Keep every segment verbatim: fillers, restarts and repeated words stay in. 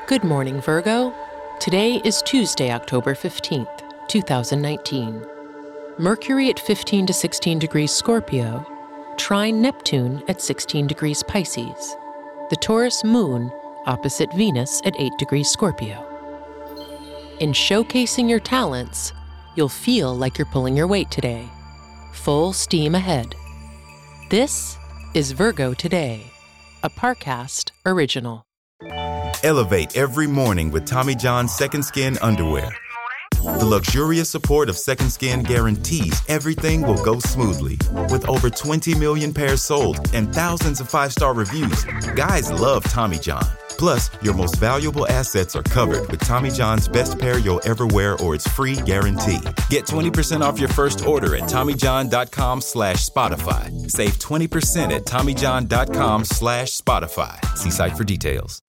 Good morning, Virgo. Today is Tuesday, October fifteenth, two thousand nineteen. Mercury at fifteen to sixteen degrees Scorpio, trine Neptune at sixteen degrees Pisces. The Taurus moon opposite Venus at eight degrees Scorpio. In showcasing your talents, you'll feel like you're pulling your weight today. Full steam ahead. This is Virgo Today, a Parcast original. Elevate every morning with Tommy John's Second Skin underwear. The luxurious support of Second Skin guarantees everything will go smoothly. With over twenty million pairs sold and thousands of five-star reviews, guys love Tommy John. Plus, your most valuable assets are covered with Tommy John's best pair you'll ever wear or its free guarantee. Get twenty percent off your first order at TommyJohn.com slash Spotify. Save twenty percent at TommyJohn.com slash Spotify. See site for details.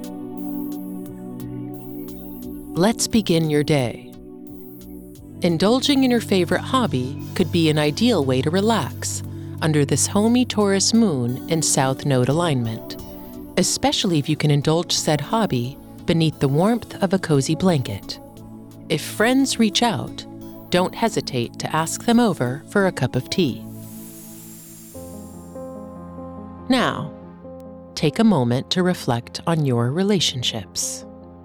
Let's begin your day. Indulging in your favorite hobby could be an ideal way to relax under this homey Taurus moon in South Node alignment, especially if you can indulge said hobby beneath the warmth of a cozy blanket. If friends reach out, don't hesitate to ask them over for a cup of tea. Now, take a moment to reflect on your relationships.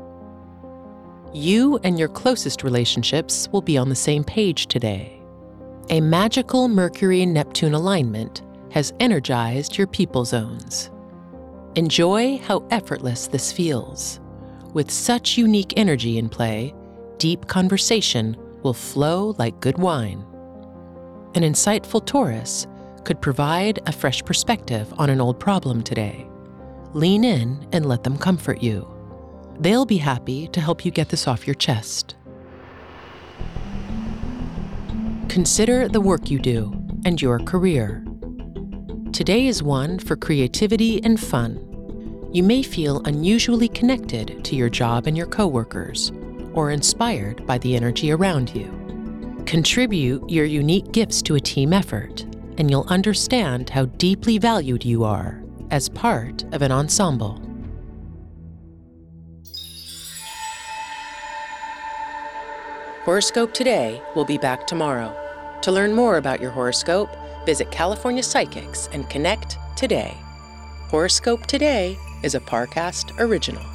You and your closest relationships will be on the same page today. A magical Mercury and Neptune alignment has energized your people zones. Enjoy how effortless this feels. With such unique energy in play, deep conversation will flow like good wine. An insightful Taurus could provide a fresh perspective on an old problem today. Lean in and let them comfort you. They'll be happy to help you get this off your chest. Consider the work you do and your career. Today is one for creativity and fun. You may feel unusually connected to your job and your coworkers, or inspired by the energy around you. Contribute your unique gifts to a team effort, and you'll understand how deeply valued you are as part of an ensemble. Horoscope Today will be back tomorrow. To learn more about your horoscope, visit California Psychics and connect today. Horoscope Today is a Parcast original.